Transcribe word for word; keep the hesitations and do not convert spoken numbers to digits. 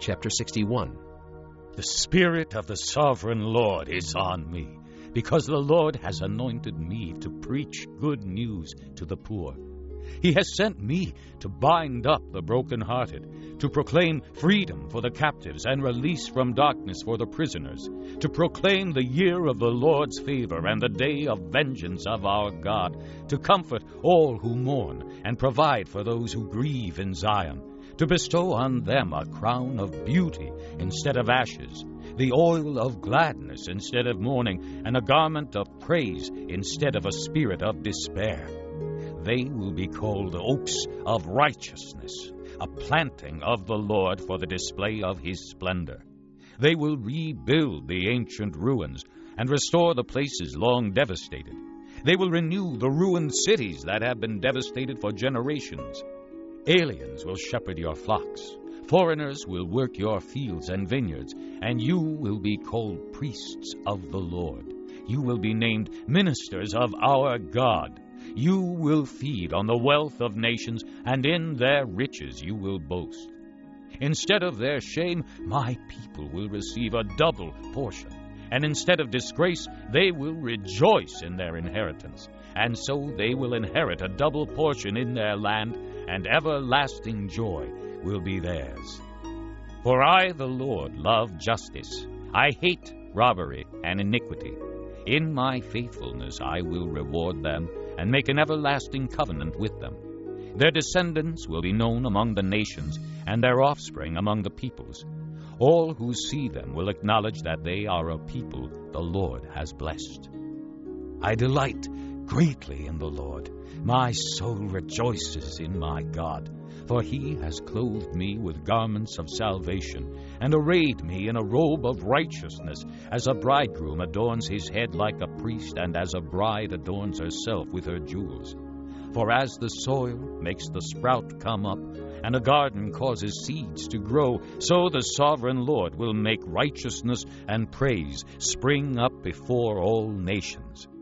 Chapter sixty-one. The Spirit of the Sovereign Lord is on me, because the Lord has anointed me to preach good news to the poor. He has sent me to bind up the brokenhearted, to proclaim freedom for the captives and release from darkness for the prisoners, to proclaim the year of the Lord's favor and the day of vengeance of our God, to comfort all who mourn and provide for those who grieve in Zion, to bestow on them a crown of beauty instead of ashes, the oil of gladness instead of mourning, and a garment of praise instead of a spirit of despair. They will be called oaks of righteousness, a planting of the Lord for the display of his splendor. They will rebuild the ancient ruins and restore the places long devastated. They will renew the ruined cities that have been devastated for generations. Aliens will shepherd your flocks. Foreigners will work your fields and vineyards, and you will be called priests of the Lord. You will be named ministers of our God. You will feed on the wealth of nations, and in their riches you will boast. Instead of their shame, my people will receive a double portion, and instead of disgrace, they will rejoice in their inheritance. And so they will inherit a double portion in their land, and everlasting joy will be theirs. For I, the Lord, love justice. I hate robbery and iniquity. In my faithfulness I will reward them, and make an everlasting covenant with them. Their descendants will be known among the nations, and their offspring among the peoples. All who see them will acknowledge that they are a people the Lord has blessed. I delight greatly in the Lord. My soul rejoices in my God, for he has clothed me with garments of salvation, and arrayed me in a robe of righteousness, as a bridegroom adorns his head like a priest, and as a bride adorns herself with her jewels. For as the soil makes the sprout come up, and a garden causes seeds to grow, so the sovereign Lord will make righteousness and praise spring up before all nations.